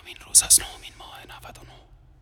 9مین روز از 9مین ماه 99.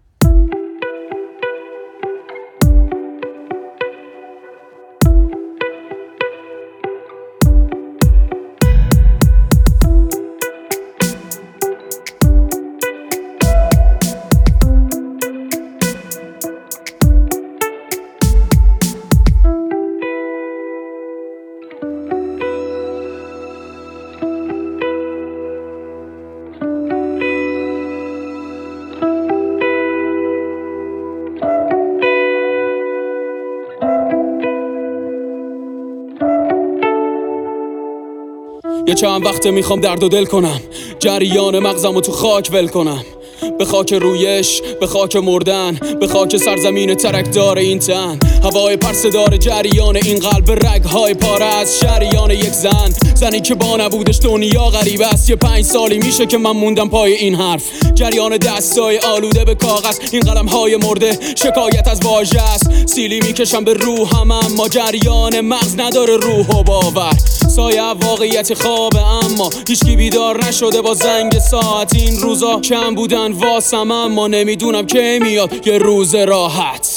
یه چند وقته میخوام درد و دل کنم، جریان مغزمو تو خاک ول کنم، به خاک رویش، به خاک مردن، به خاک سرزمین ترکدار این تن. هوای پرسدار جریان این قلب، رگهای پاره از شریان یک زنی که با نبودش دنیا غریب است. یه 5 سالی میشه که من موندم پای این حرف، جریان دستای آلوده به کاغذ، این قلمهای مرده شکایت از واژه است. سیلی میکشم به روحم اما جریان مغز نداره روح و باور. سایه واقعیت خوابه اما هیچکی بیدار نشده با زنگ ساعت. این روزا کم بودن واسم اما نمیدونم کی میاد یه روز راحت.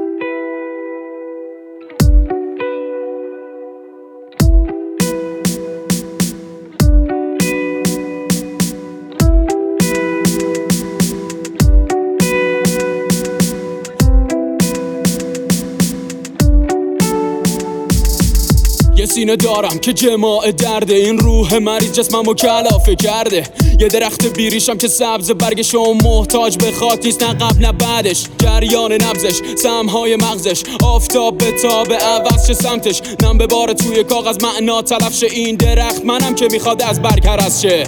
یه سینه دارم که جماع درده، این روح مریض جسممو کلافه کرده. یه درخت بیریشم که سبز برگش و محتاج به خاک نیست، نه قبل نه بعدش. جریان نبضش، سمهای مغزش، آفتاب به تاب عوض شه سمتش. نم به بار توی کاغذ معنا تلف شه. این درخت منم که میخواد از برگ هرس شه.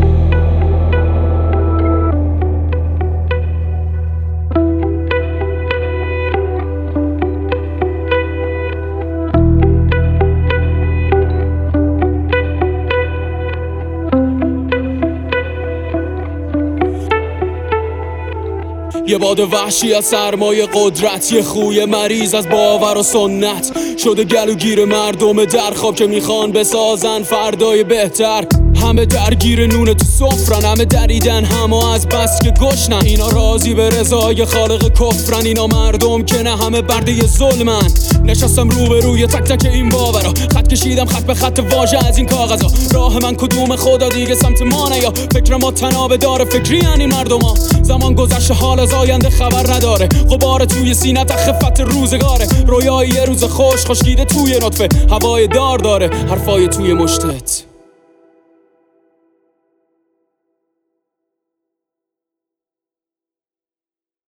یه باد وحشی از سرمایه قدرت، یه خوی مریض از باور و سنت شده گلوگیر مردم در خواب که میخوان بسازن فردای بهتر. همه درگیر نون تو سفرن، همه دریدن همه از بس که گشنن. اینا راضی به رضای خالق کفرن، اینا مردم که نه همه برده ظلمن. نشستم روبروی تک تک این باورا، خط کشیدم خط به خط واژه از این کاغذا. راه من کدوم خدا دیگه سمت ما نیا، فکر ما تنابه داره فکری این مردما. زمان گذشته حال از آینده خبر نداره، غبار توی سینه خفت روزگاره. رویای یه روز خوشگیده توی نطفه، هوای دار داره حرفای توی مشتت.